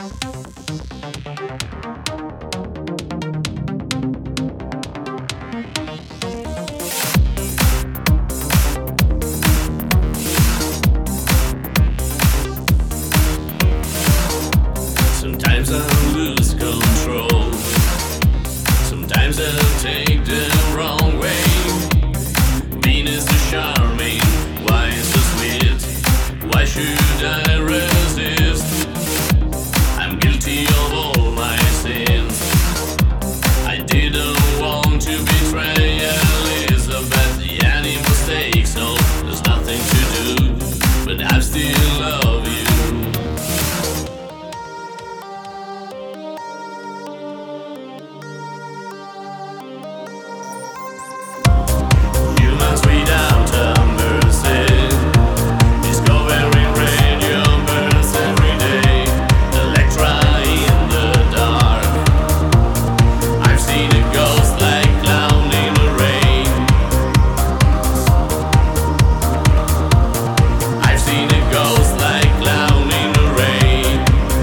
Sometimes I lose control. Sometimes I take the wrong way. Venus is charming, why so sweet? Why should I resist? I'm guilty of all my sins. I didn't want to betray Elizabeth. Any mistakes, no, there's nothing to do, but I still love you. Humans without a mercy, discovering radio burns every day. Electra in the dark. I've seen a ghost like clown in the rain. I've seen a ghost like clown in the rain.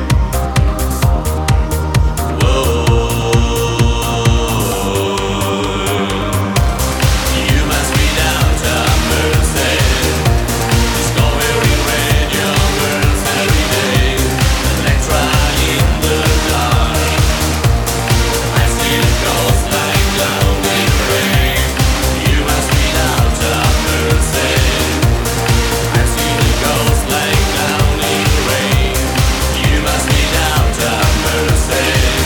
Humans without a mercy, discovering radio burns every day. Electra in the dark. I've seen a ghost like clown in the rain. Humans without a mercy. I've seen a ghost like clown in the rain. Humans without a mercy.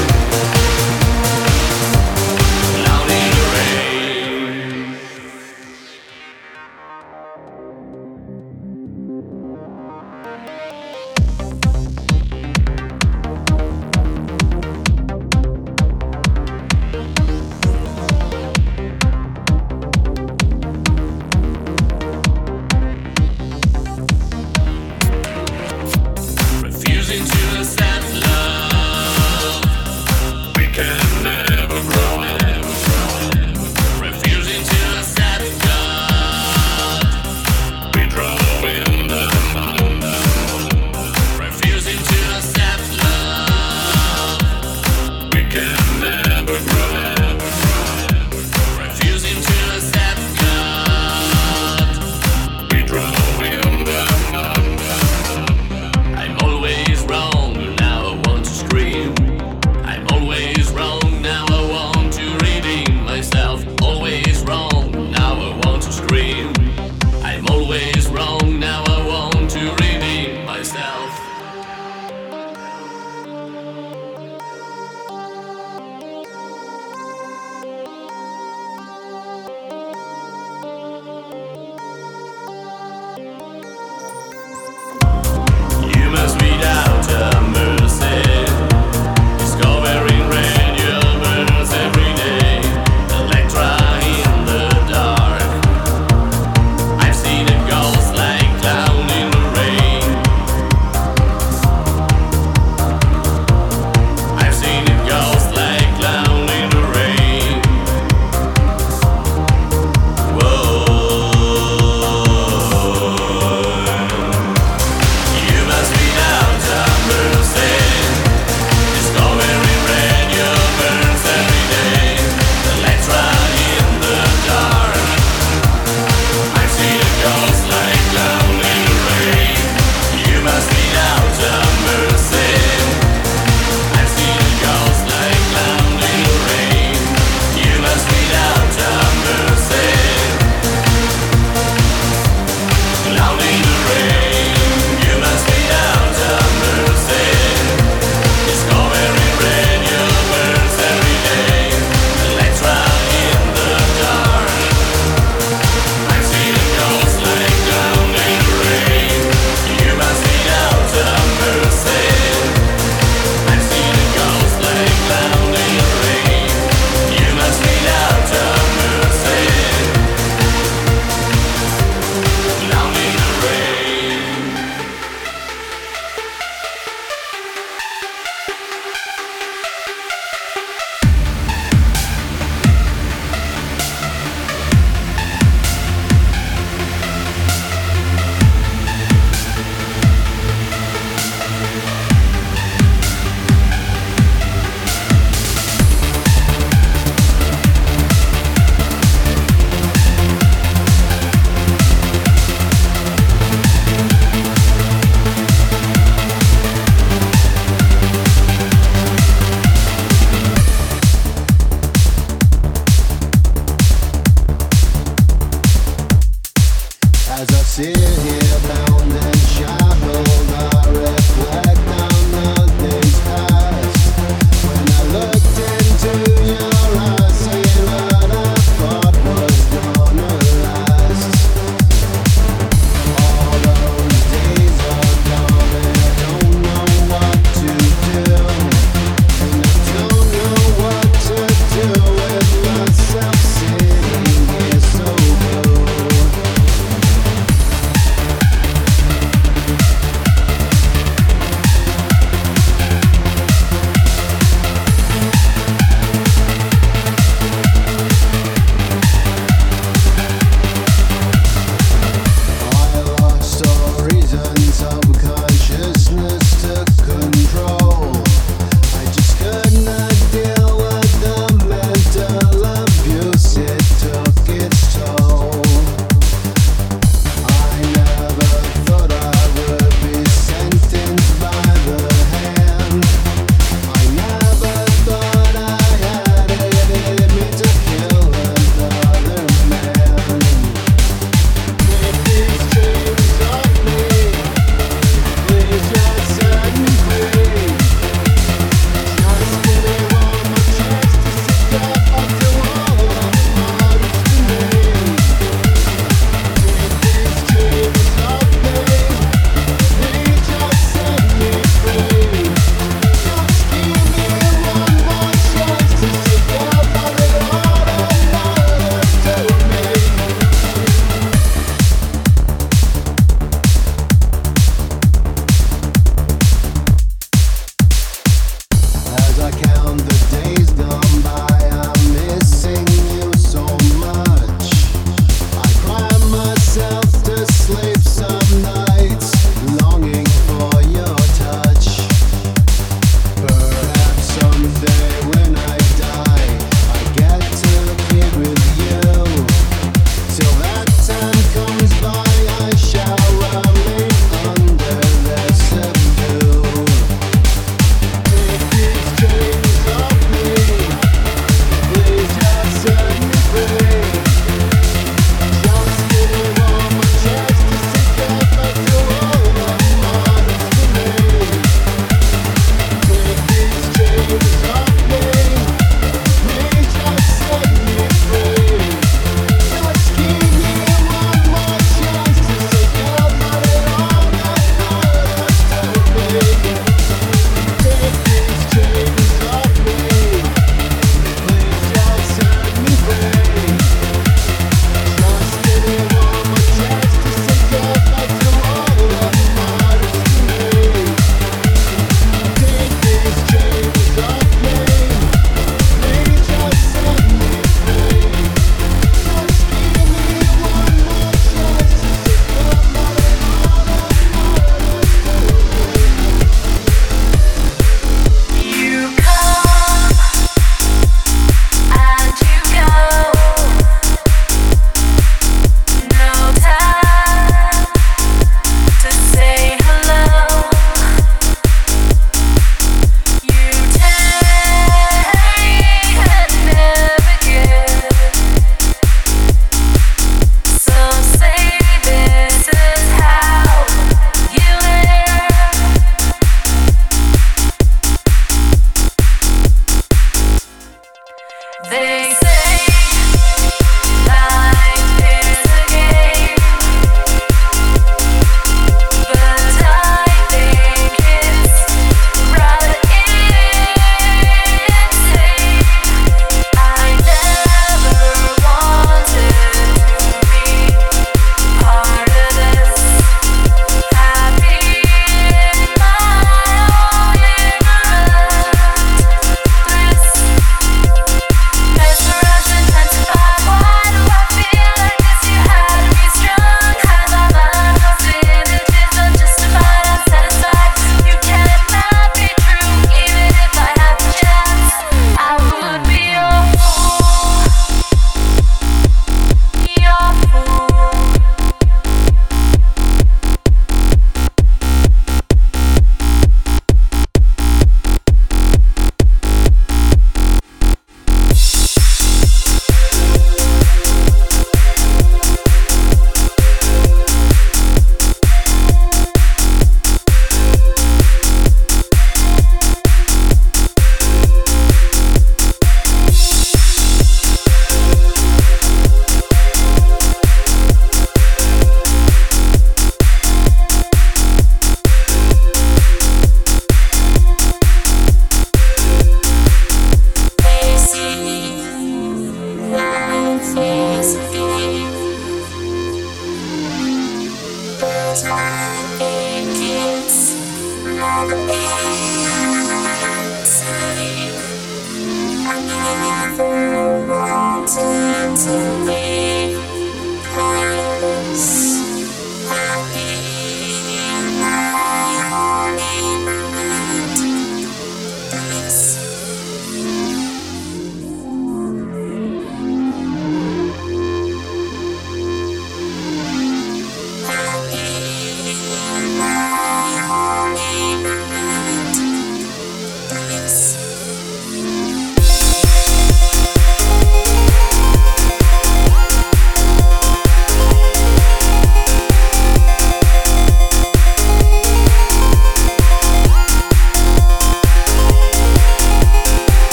Clown in the rain. Refusing to accept love, we can never grow. Refusing to accept God, we drown in the mud. Refusing to accept love, we can never grow. Refusing to accept God, we drown in the mud. I'm always wrong, now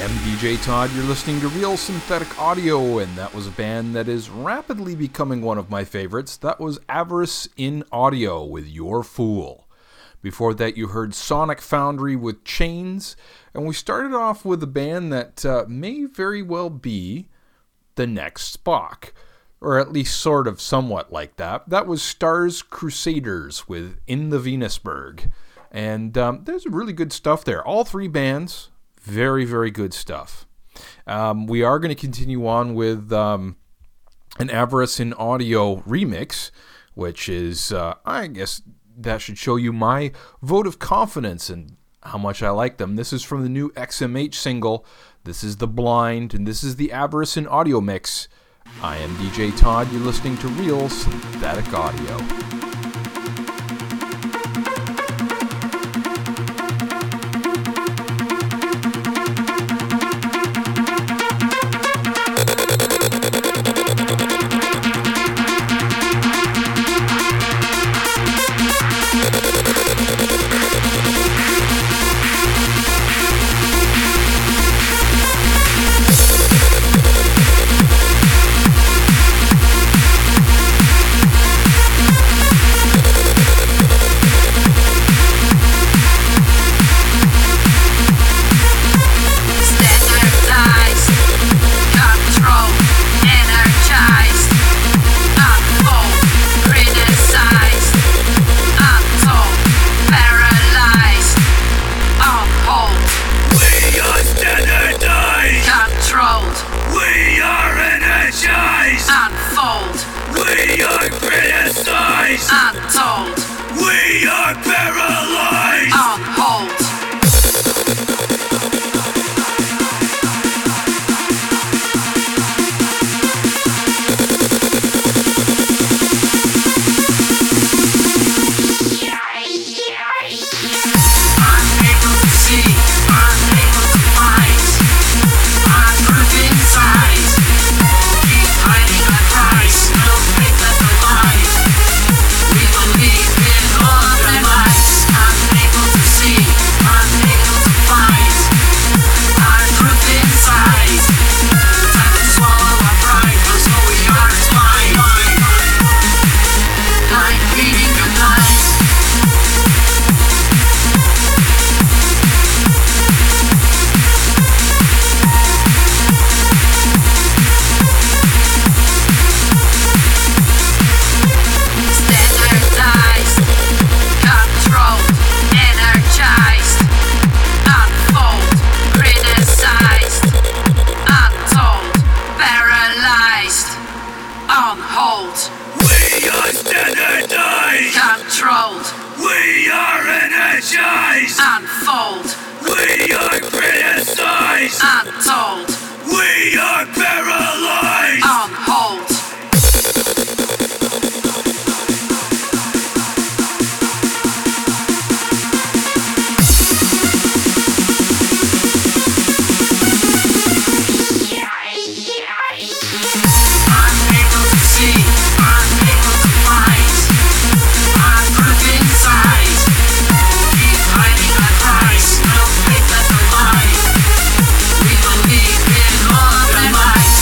am DJ Todd. You're listening to Real Synthetic Audio, and that was a band that is rapidly becoming one of my favorites. That was Avarice in Audio with Your Fool. Before that, you heard Sonic Foundry with Chains, and we started off with a band that may very well be the next Spock, or at least sort of somewhat like that. That was Stars Crusaders with In the Venusberg, and there's really good stuff there. All three bands, very, very good stuff. We are going to continue on with an Avarice in Audio remix, which is, I guess, that should show you my vote of confidence and how much I like them. This is from the new XMH single. This is The Blind, and this is the Avarice in Audio mix. I am DJ Todd. You're listening to Real Synthetic Audio. We believe in all the lies.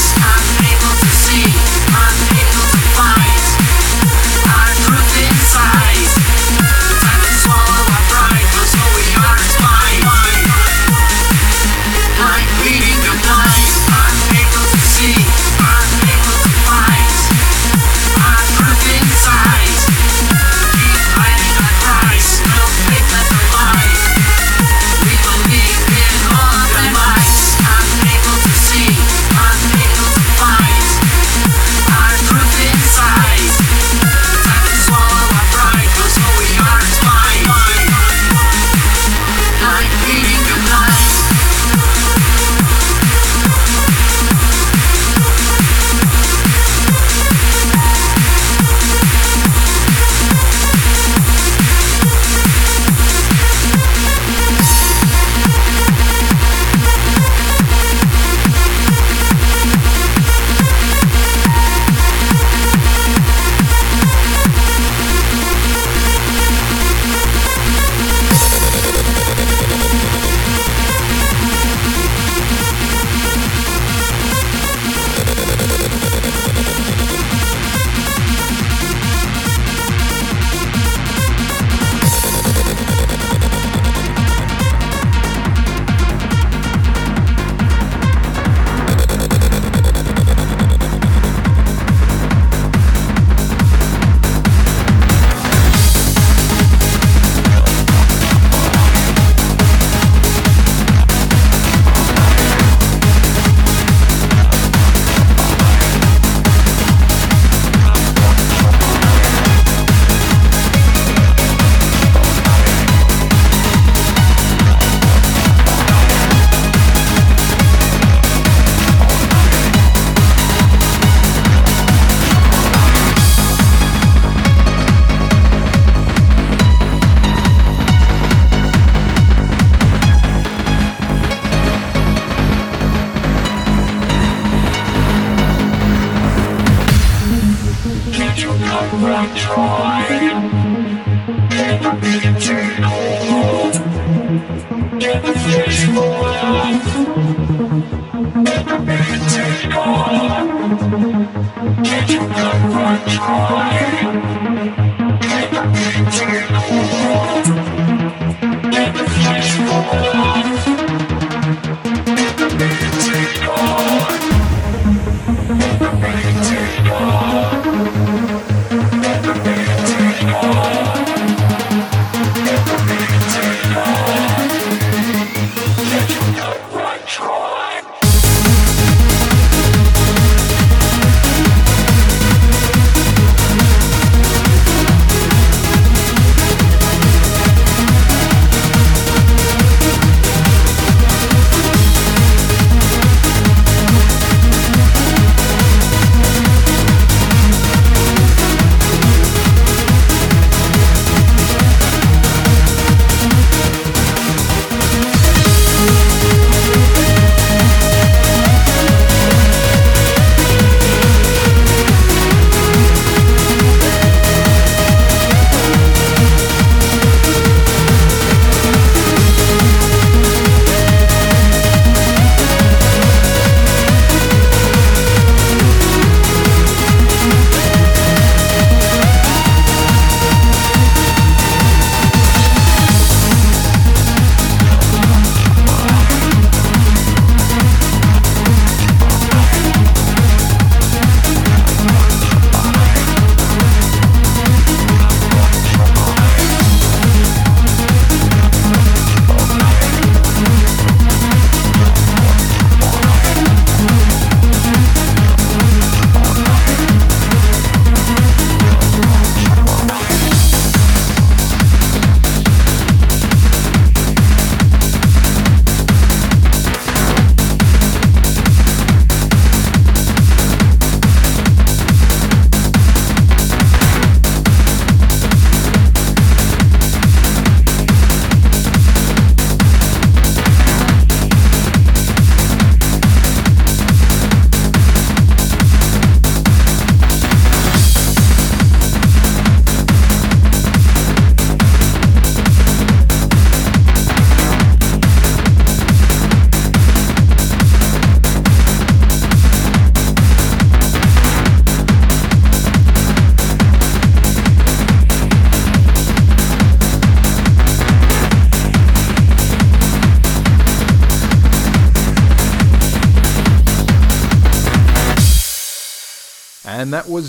And that was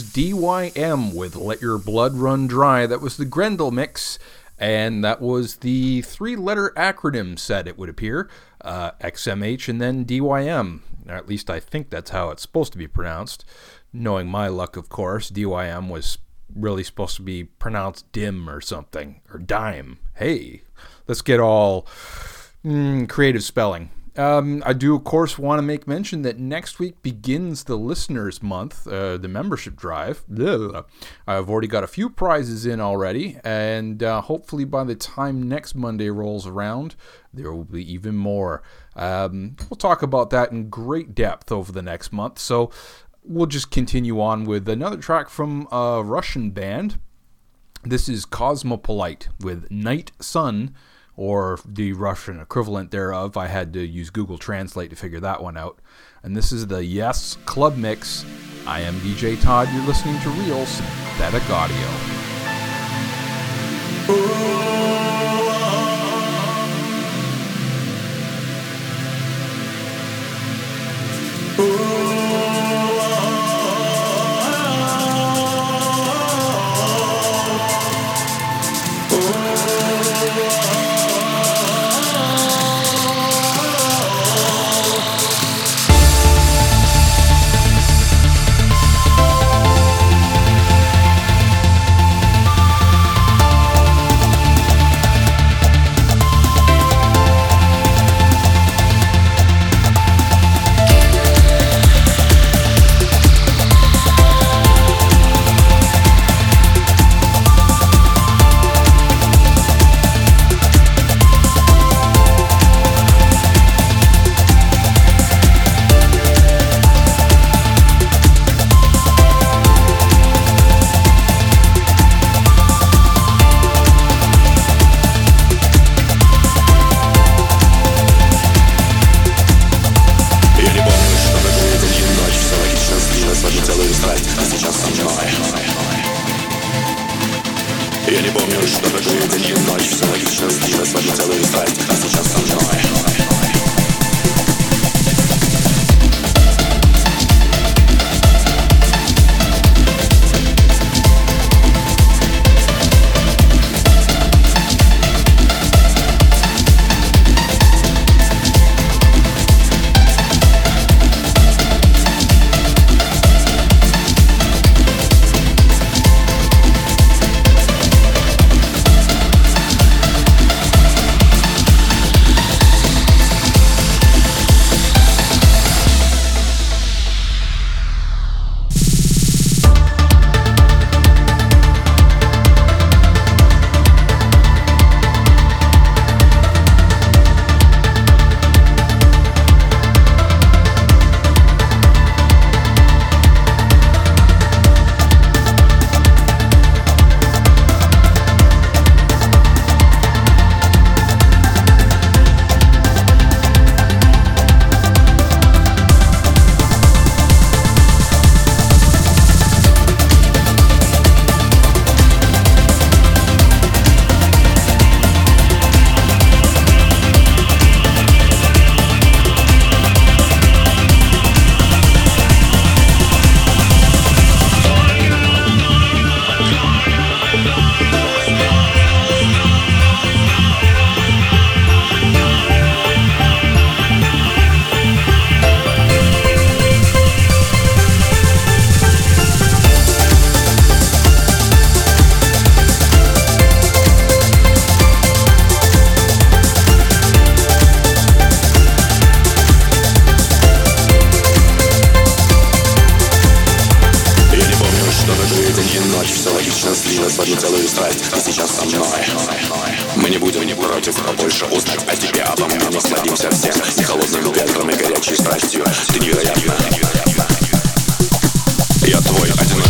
DYM with Let Your Blood Run Dry. That was the Grendel mix, and that was the three-letter acronym set, it would appear. XMH and then DYM. Or at least I think that's how it's supposed to be pronounced. Knowing my luck, of course, DYM was really supposed to be pronounced dim or something. Or dime. Hey, let's get all creative spelling. I do, of course, want to make mention that next week begins the Listeners Month, the membership drive. Ugh. I've already got a few prizes in already, and hopefully by the time next Monday rolls around, there will be even more. We'll talk about that in great depth over the next month, so we'll just continue on with another track from a Russian band. This is Cosmopolite with Night Sun, or the Russian equivalent thereof. I had to use Google Translate to figure that one out. And this is the Yes Club Mix. I am DJ Todd. You're listening to Real Synthetic Audio. целую страсть, а сейчас со мной. Слилась в одну целую страсть, и сейчас со мной. Мы не будем не против, но больше узнать о тебе, обо мне. Насладимся всем и холодным ветром, и горячей страстью. Ты невероятна. Я твой одинокий.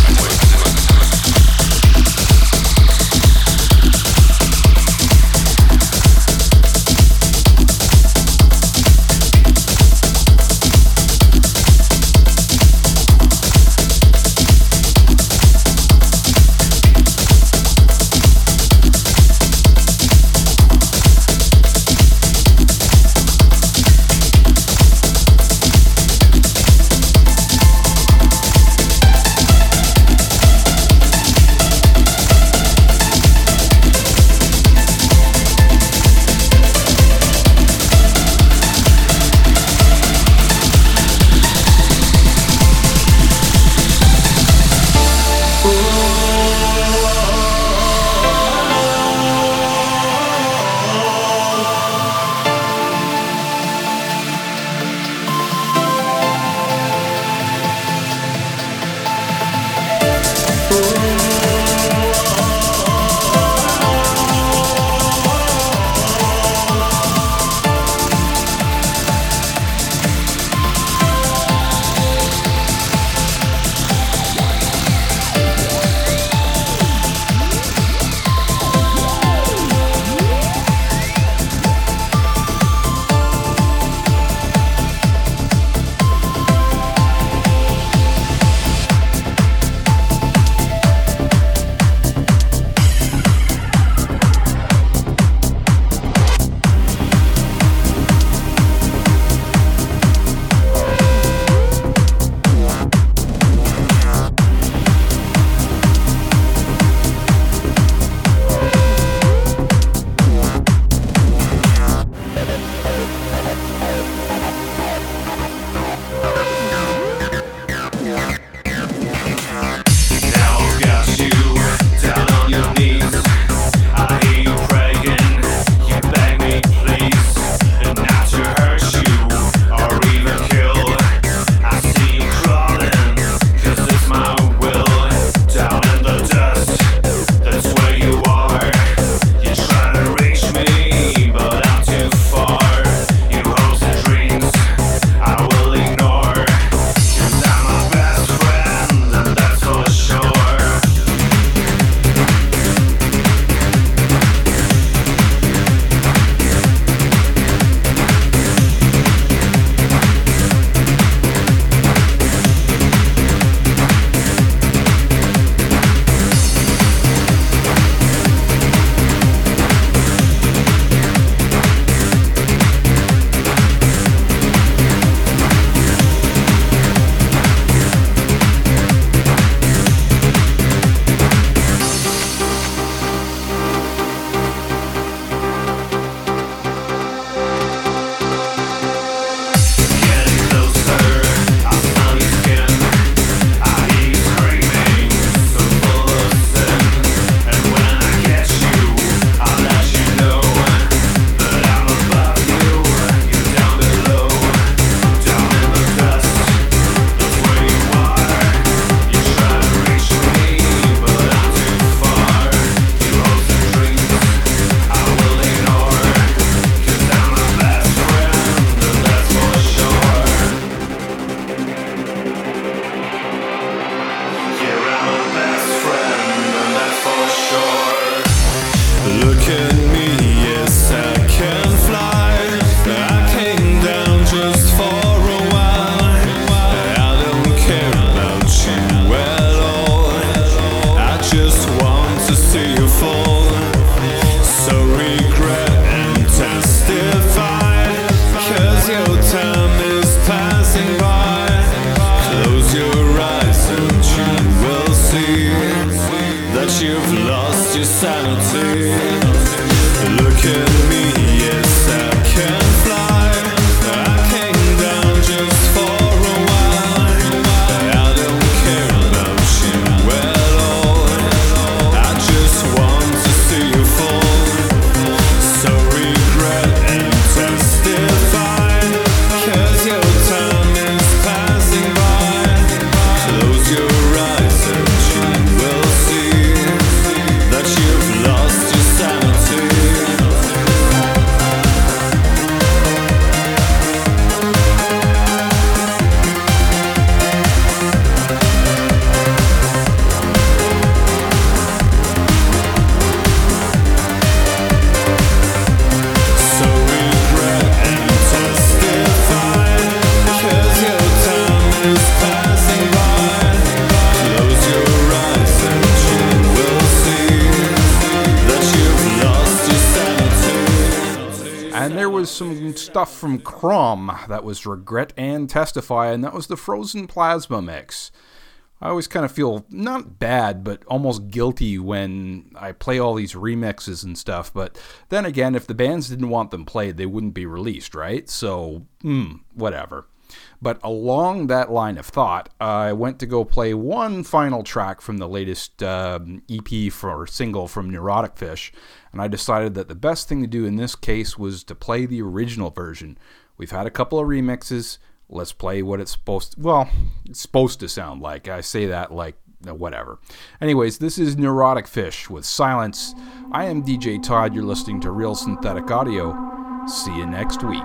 stuff from Crom. That was Regret and Testify, and that was the Frozen Plasma mix. I always kind of feel not bad, but almost guilty when I play all these remixes and stuff. But then again, if the bands didn't want them played, they wouldn't be released, right? So, whatever. But along that line of thought, I went to go play one final track from the latest EP or single from Neurotic Fish, and I decided that the best thing to do in this case was to play the original version. We've had a couple of remixes. Let's play what it's supposed to sound like. I say that like whatever. Anyways, this is Neurotic Fish with Silence. I am DJ Todd. You're listening to Real Synthetic Audio. See you next week.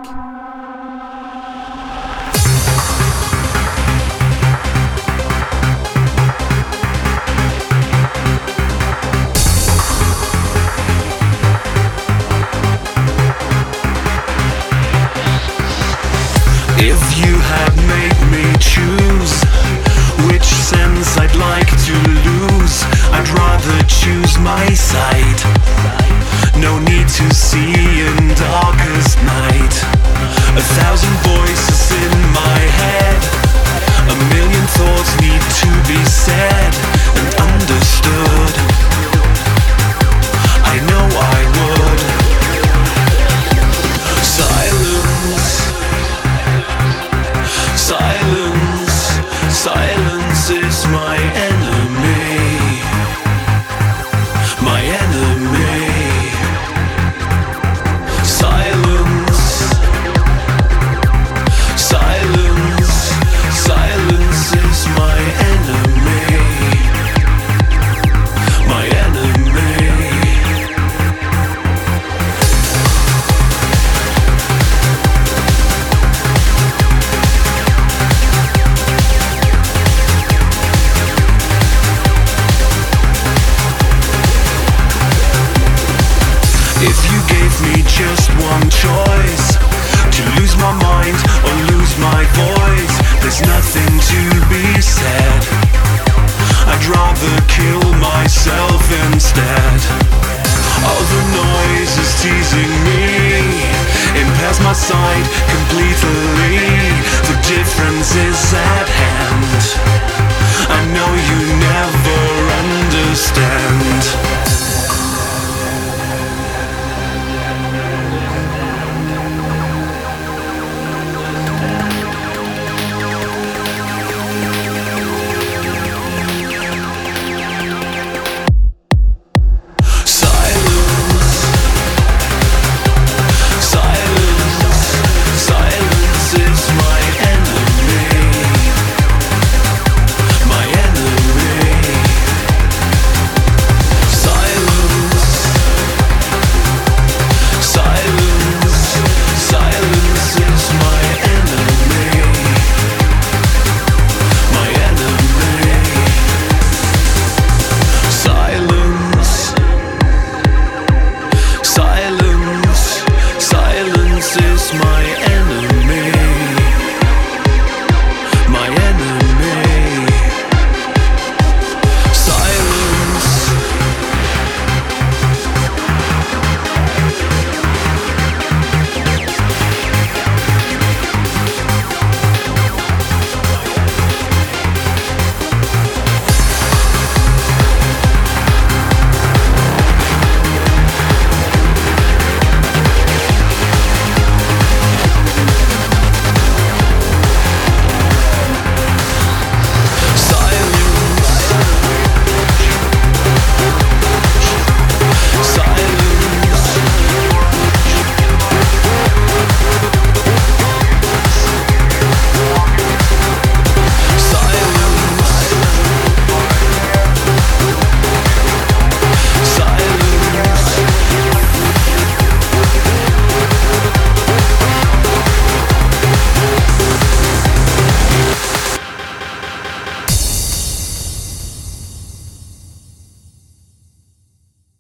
If you had made me choose which sense I'd like to lose, I'd rather choose my sight. No need to see in darkest night. 1,000 voices in my head. 1,000,000 thoughts need to be said and understood. I know I would. Silence is my enemy. My enemy. Silence is my enemy. My enemy. If you gave me just one choice, to lose my mind or lose my voice, there's nothing to be said. I'd rather kill myself instead. All the noise is teasing me, impairs my sight completely. The difference is